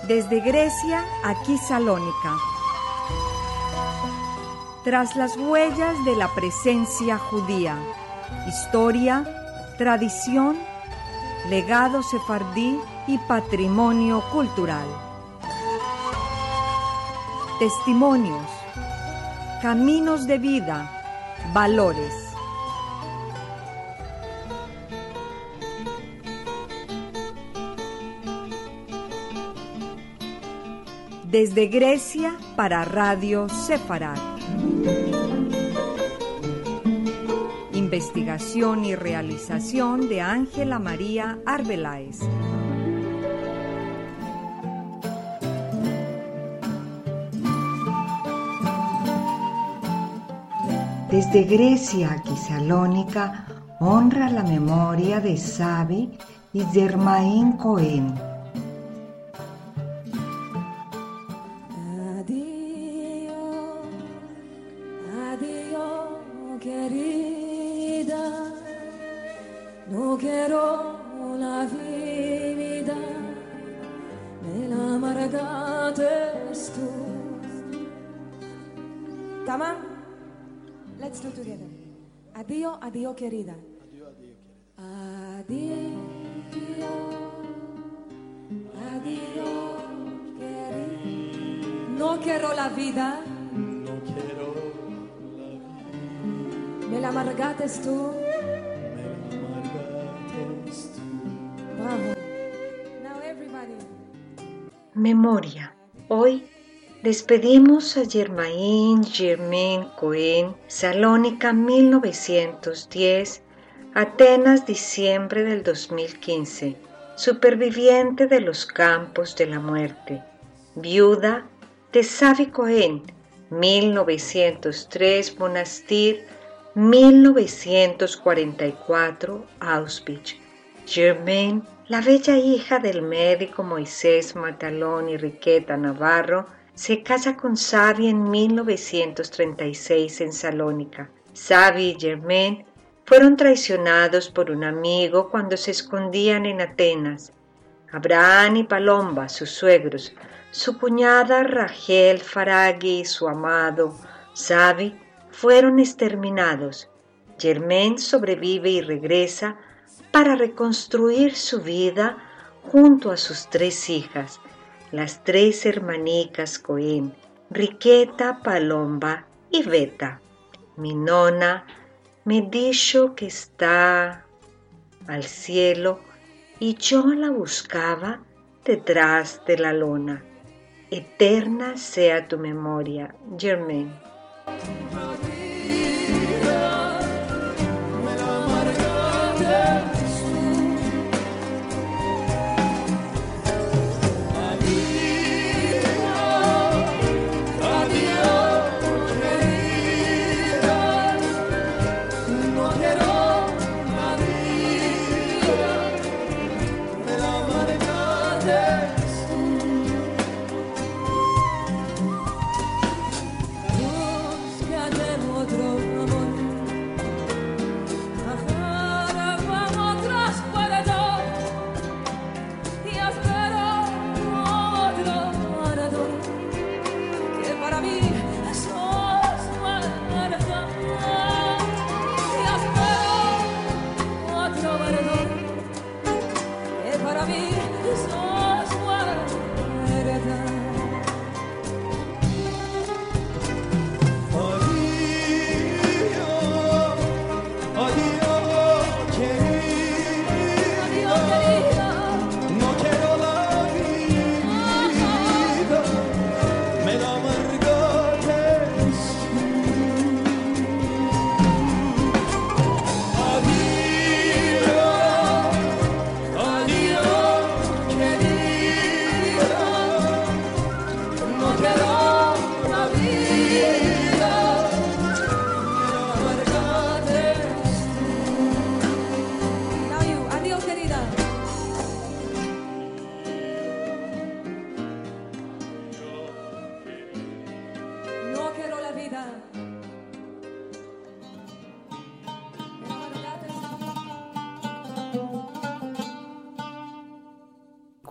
Desde Grecia, aquí Salónica. Tras las huellas de la presencia judía, historia, tradición, legado sefardí y patrimonio cultural. Testimonios, caminos de vida, valores. Desde Grecia para Radio Sefarad. Investigación y realización de Ángela María Arbeláez. Desde Grecia aquí Salónica honra la memoria de Xavi y Germain Cohen. No quiero la vida, me la amargaste tú. Tamam? Let's do together. Addio, addio querida. Addio, addio querida. Addio, addio querida. No quiero la vida. No quiero la vida. Me la amargaste tú. Memoria. Hoy despedimos a Germain Cohen, Salónica 1910, Atenas diciembre del 2015, superviviente de los campos de la muerte, viuda de Xavi Cohen, 1903 Monastir, 1944 Auschwitz. Germain, la bella hija del médico Moisés Matalón y Riqueta Navarro, se casa con Xavi en 1936 en Salónica. Xavi y Germain fueron traicionados por un amigo cuando se escondían en Atenas. Abraham y Palomba, sus suegros, su cuñada Rachel Faraghi y su amado Xavi fueron exterminados. Germain sobrevive y regresa para reconstruir su vida junto a sus 3 hijas, las 3 hermanicas Cohen, Riqueta, Palomba y Beta. Mi nona me dijo que está al cielo y yo la buscaba detrás de la lona. Eterna sea tu memoria, Germain.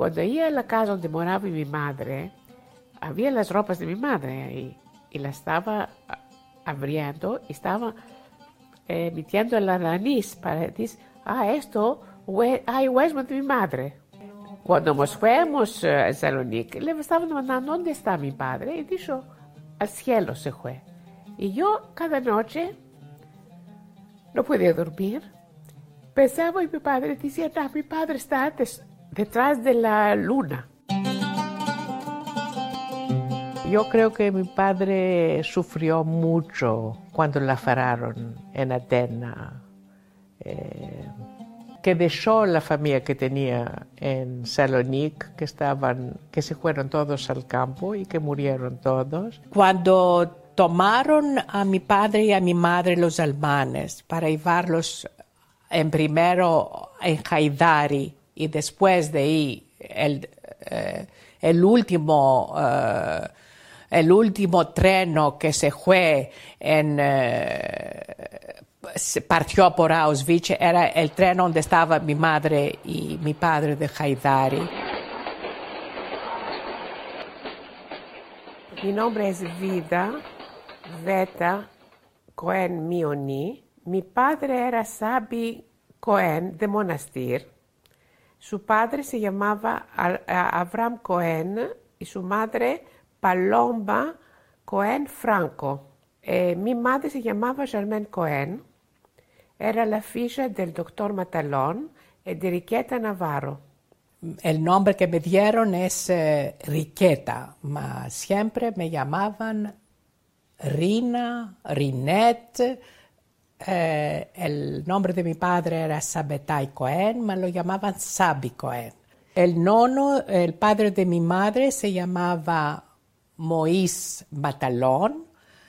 cuando iba a la casa donde moraba mi madre, había las ropas de mi madre ahí y la estaba abriendo y estaba metiendo la nariz para decir, esto huele de mi madre. Cuando nos fuimos a Salónica, le estaban mandando dónde está mi padre y dijo, al cielo se fue. Y yo cada noche no podía dormir. Pensaba en mi padre y decía, no, mi padre está detrás de la luna. Yo creo que mi padre sufrió mucho cuando la pararon en Atenas, que dejó la familia que tenía en Salónica, que se fueron todos al campo y que murieron todos. Cuando tomaron a mi padre y a mi madre los alemanes para llevarlos primero en Haidari y después de ahí el último tren que se fue partió por Auschwitz, era el tren donde estaba mi madre y mi padre de Haidari. Mi nombre es Vida Veta Cohen Mioni. Mi padre era Sabi Cohen de Monastir. Su padre se llamaba Avram Cohen y su madre Paloma Cohen Franco. Mi madre se llamaba Germaine Cohen. Era la figlia del doctor Matalón y de Riqueta Navarro. El nombre que me dieron es Riqueta, pero siempre me llamaban Rina, Rinette. El nombre de mi padre era Sabetai Cohen, me lo llamaban Sabi Cohen. El padre de mi madre se llamaba Moïse Matalón.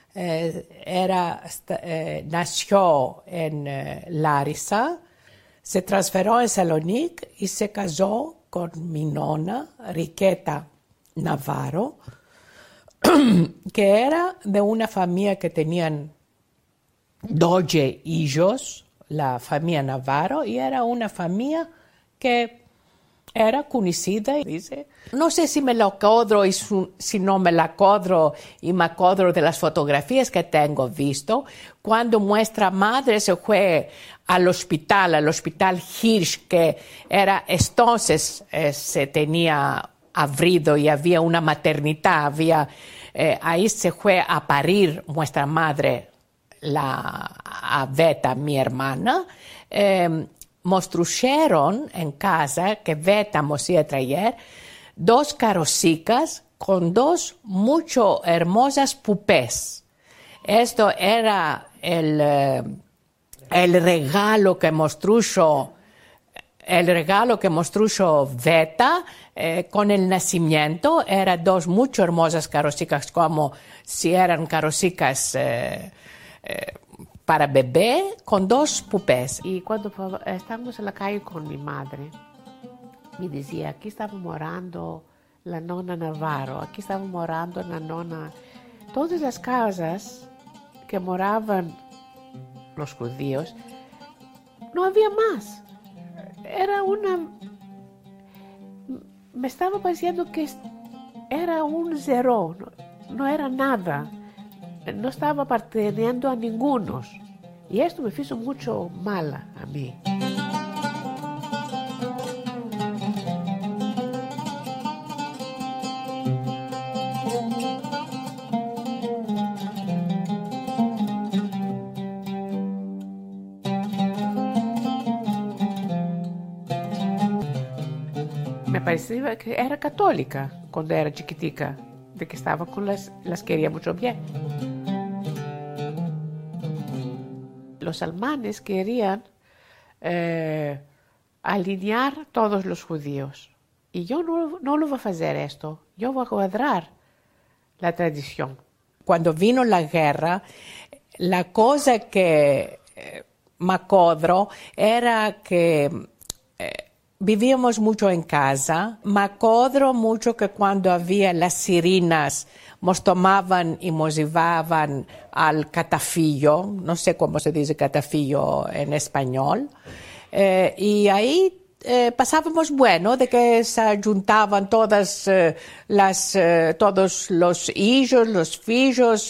Nació en Larissa, se transfirió en Salónica y se casó con mi nonna, Riqueta Navarro, que era de una familia que tenían 12 hijos, la familia Navarro, y era una familia que era conocida. Dice, no sé si me lo codro y si no me la codro y me codro de las fotografías que tengo visto. Cuando nuestra madre se fue al hospital Hirsch, que era entonces se tenía abrido y había una maternidad, ahí se fue a parir nuestra madre, a Veta, mi hermana. Nos trajeron en casa, que Veta nos iba a traer, 2 carrocicas con 2 mucho hermosas pupés. Esto era el regalo que nos trajo Veta con el nacimiento. Eran 2 mucho hermosas carrocicas, como si eran carrocicas para bebé, con 2 pupés. Y cuando estábamos en la calle con mi madre, me decía, aquí estaba morando la nonna Navarro, aquí estaba morando la nonna. Todas las casas que moraban los judíos, no había más. Era me estaba pareciendo que era un cero, no era nada. No estaba perteneciendo a ninguno. Y esto me hizo mucho mal a mí. Me parecía que era católica cuando era chiquitica, de que estaba con las quería mucho bien. Los alemanes querían alinear todos los judíos. Y yo no lo voy a hacer esto. Yo voy a cuadrar la tradición. Cuando vino la guerra, la cosa que me acuerdo era que vivíamos mucho en casa. Me acuerdo mucho que cuando había las sirenas, nos tomaban y nos llevaban al catafillo, no sé cómo se dice catafillo en español, y ahí pasábamos bueno, de que se juntaban todos los hijos, los fillos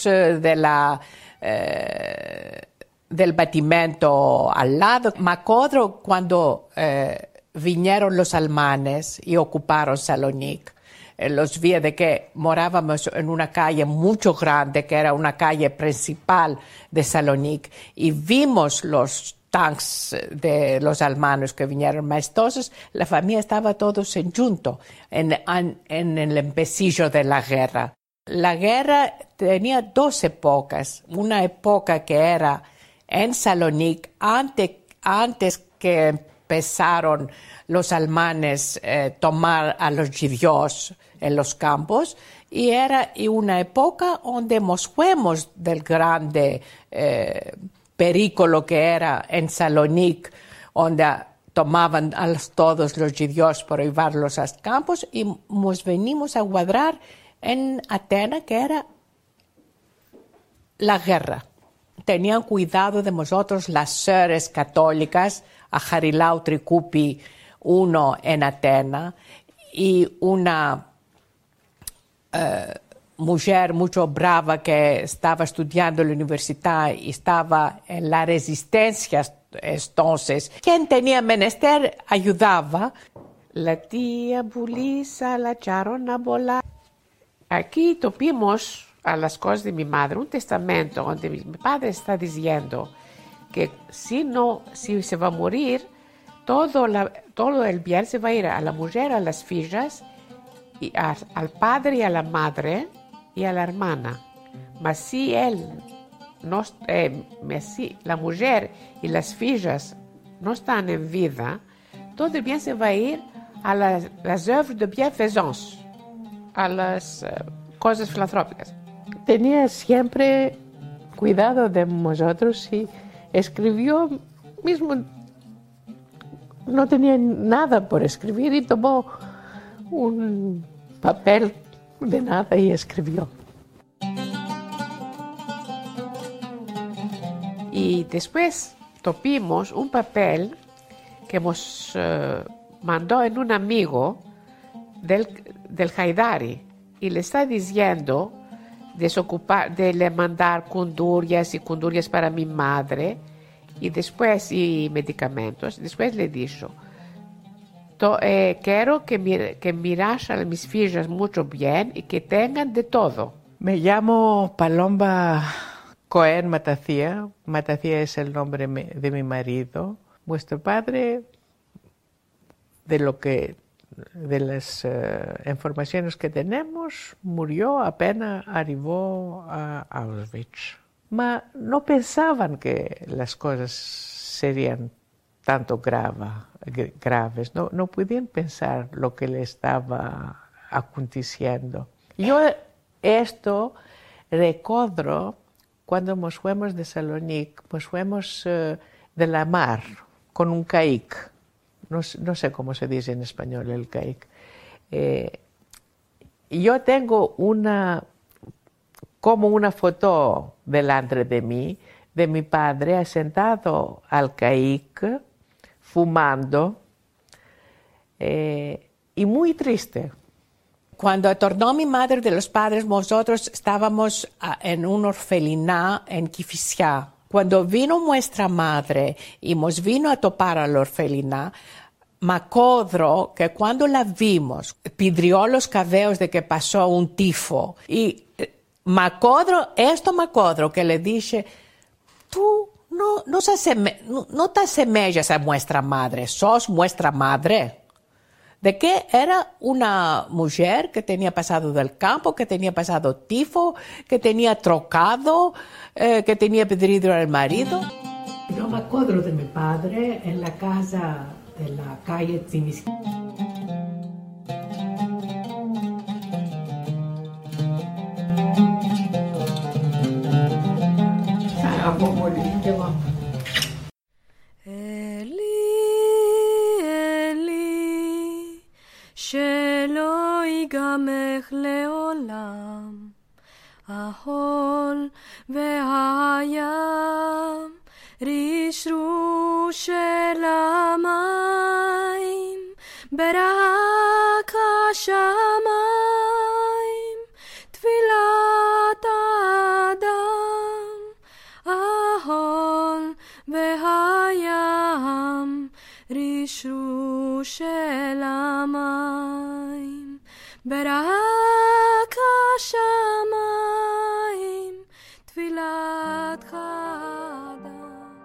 del batimento al lado. Me acuerdo cuando vinieron los alemanes y ocuparon Salonique. Los vi de que morábamos en una calle mucho grande, que era una calle principal de Salonique, y vimos los tanques de los alemanes que vinieron. Entonces, la familia estaba todos juntos en el empecillo de la guerra. La guerra tenía dos épocas. Una época que era en Salonique, antes que empezaron los alemanes tomar a los judíos en los campos, y era una época donde nos fuimos del grande perículo que era en Salonique, donde tomaban a todos los judíos para llevarlos a los campos, y nos venimos a guardar en Atenas, que era la guerra. Tenían cuidado de nosotros las seres católicas, a Jarilau Tricupi uno en Atenas, y una mujer mucho brava que estaba estudiando en la universidad y estaba en la resistencia. Entonces, quien tenía menester ayudaba. La tía Bulisa la echaron a volar. Aquí topimos a las cosas de mi madre un testamento donde mi padre está diciendo que si se va a morir, todo el bien se va a ir a la mujer, a las fillas, y al padre y a la madre y a la hermana. Mas si si la mujer y las fillas no están en vida, todo el bien se va a ir a las obras de bienfaisance, a las cosas filantrópicas. Tenía siempre cuidado de nosotros y escribió mismo, no tenía nada por escribir y tomó un papel de nada y escribió. Y después topimos un papel que nos mandó en un amigo del Haidari, y le está diciendo de le mandar cundurias para mi madre y medicamentos. Después le dijo, quiero que miras a mis fillas mucho bien y que tengan de todo. Me llamo Paloma Cohen Matacía. Matacía es el nombre de mi marido. Vuestro padre, de las informaciones que tenemos, murió apenas arribó a Auschwitz. No pensaban que las cosas serían tanto graves, no podían pensar lo que le estaba aconteciendo. Yo esto recuerdo cuando nos fuimos de Salonique, nos fuimos de la mar con un caic. No sé cómo se dice en español el caic. Yo tengo como una foto delante de mí, de mi padre sentado al caic, fumando, y muy triste. Cuando tornó mi madre de los padres, nosotros estábamos en un orfelinato en Kifisia. Cuando vino nuestra madre y nos vino a topar al orfelinato, me acuerdo que cuando la vimos, pidió los cabellos de que pasó un tifo. Y me acuerdo que le dije, tú no te asemejas a nuestra madre, sos nuestra madre. De que era una mujer que tenía pasado del campo, que tenía pasado tifo, que tenía trocado, que tenía pedido al marido. Yo me acuerdo de mi padre en la casa de la calle Tzimiski. שלא ייגמך לעולם, החול והים רשרו של המים. ברק השמיים, תפילת האדם, ההול והים, רשרוש של המים. ברק השמיים, תפילת האדם.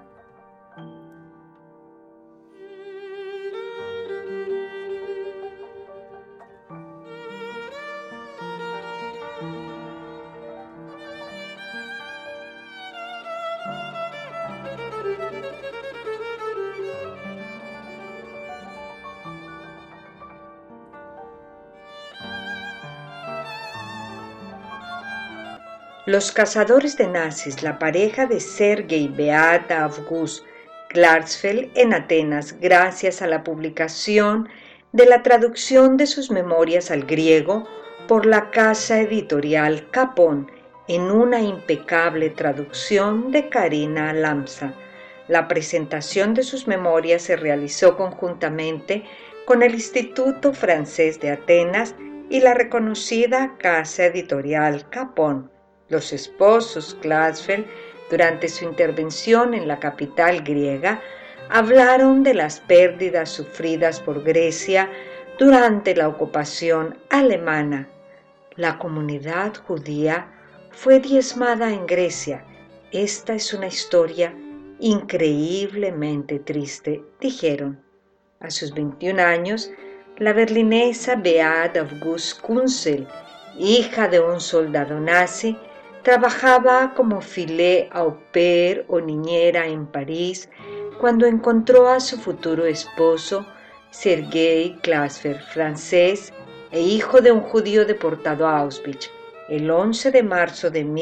Los cazadores de nazis, la pareja de Sergei y Beata August Klarsfeld en Atenas, gracias a la publicación de la traducción de sus memorias al griego por la casa editorial Capón, en una impecable traducción de Karina Lamsa. La presentación de sus memorias se realizó conjuntamente con el Instituto Francés de Atenas y la reconocida casa editorial Capón. Los esposos Klarsfeld, durante su intervención en la capital griega, hablaron de las pérdidas sufridas por Grecia durante la ocupación alemana. La comunidad judía fue diezmada en Grecia. Esta es una historia increíblemente triste, dijeron. A sus 21 años, la berlinesa Beate August Kunzel, hija de un soldado nazi, trabajaba como filet au pair o niñera en París cuando encontró a su futuro esposo, Sergei Klarsfeld, francés e hijo de un judío deportado a Auschwitz. El 11 de marzo de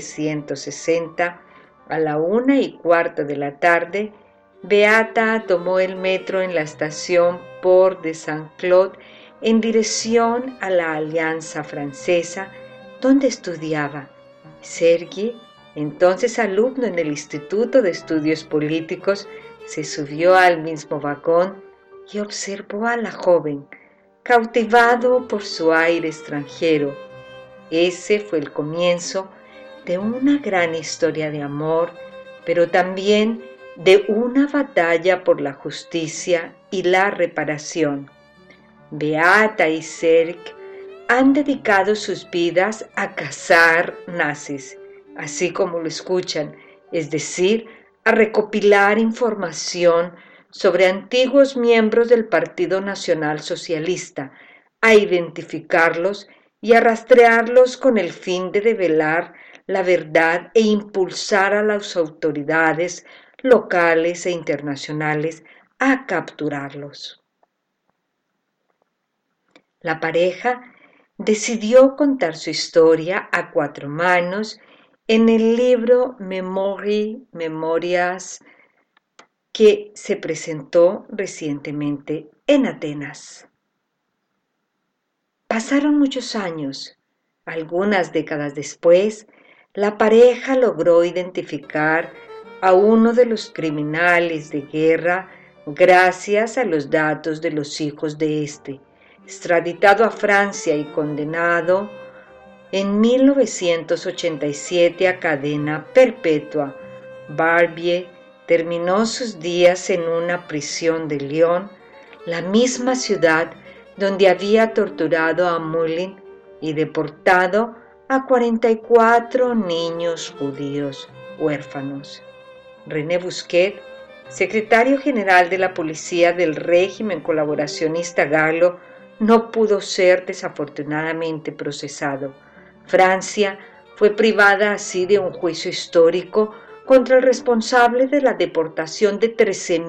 1960, a la 1:15 de la tarde, Beata tomó el metro en la estación Port de Saint-Claude en dirección a la Alianza Francesa, donde estudiaba. Sergei, entonces alumno en el Instituto de Estudios Políticos, se subió al mismo vagón y observó a la joven, cautivado por su aire extranjero. Ese fue el comienzo de una gran historia de amor, pero también de una batalla por la justicia y la reparación. Beata y Sergei han dedicado sus vidas a cazar nazis, así como lo escuchan, es decir, a recopilar información sobre antiguos miembros del Partido Nacional Socialista, a identificarlos y a rastrearlos con el fin de develar la verdad e impulsar a las autoridades locales e internacionales a capturarlos. La pareja decidió contar su historia a 4 manos en el libro Memorias que se presentó recientemente en Atenas. Pasaron muchos años. Algunas décadas después, la pareja logró identificar a uno de los criminales de guerra gracias a los datos de los hijos de este, extraditado a Francia y condenado en 1987 a cadena perpetua. Barbier terminó sus días en una prisión de Lyon, la misma ciudad donde había torturado a Moulin y deportado a 44 niños judíos huérfanos. René Busquet, secretario general de la policía del régimen colaboracionista galo, no pudo ser desafortunadamente procesado. Francia fue privada así de un juicio histórico contra el responsable de la deportación de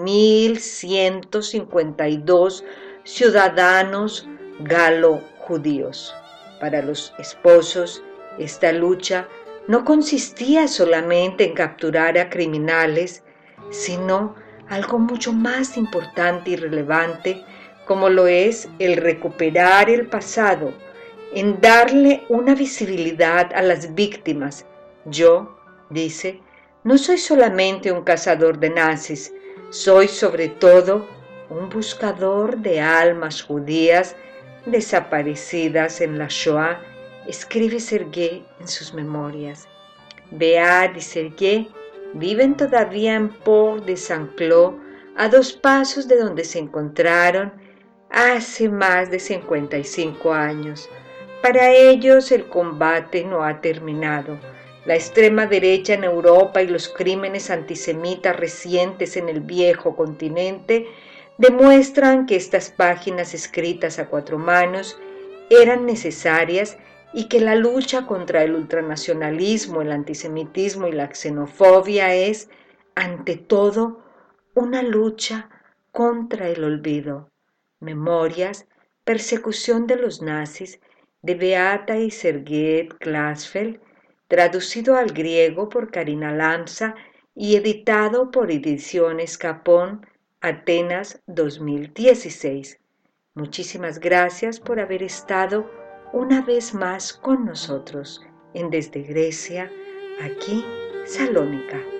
13.152 ciudadanos galo-judíos. Para los esposos, esta lucha no consistía solamente en capturar a criminales, sino algo mucho más importante y relevante, como lo es el recuperar el pasado, en darle una visibilidad a las víctimas. Yo, dice, no soy solamente un cazador de nazis, soy sobre todo un buscador de almas judías desaparecidas en la Shoah, escribe Sergué en sus memorias. Beat y Sergué viven todavía en Port de Saint-Cloud, a 2 pasos de donde se encontraron hace más de 55 años. Para ellos el combate no ha terminado. La extrema derecha en Europa y los crímenes antisemitas recientes en el viejo continente demuestran que estas páginas escritas a 4 manos eran necesarias y que la lucha contra el ultranacionalismo, el antisemitismo y la xenofobia es, ante todo, una lucha contra el olvido. Memorias, persecución de los nazis, de Beata y Sergué Klasfeld, traducido al griego por Karina Lamsa y editado por Ediciones Capón, Atenas 2016. Muchísimas gracias por haber estado una vez más con nosotros en Desde Grecia, aquí Salónica.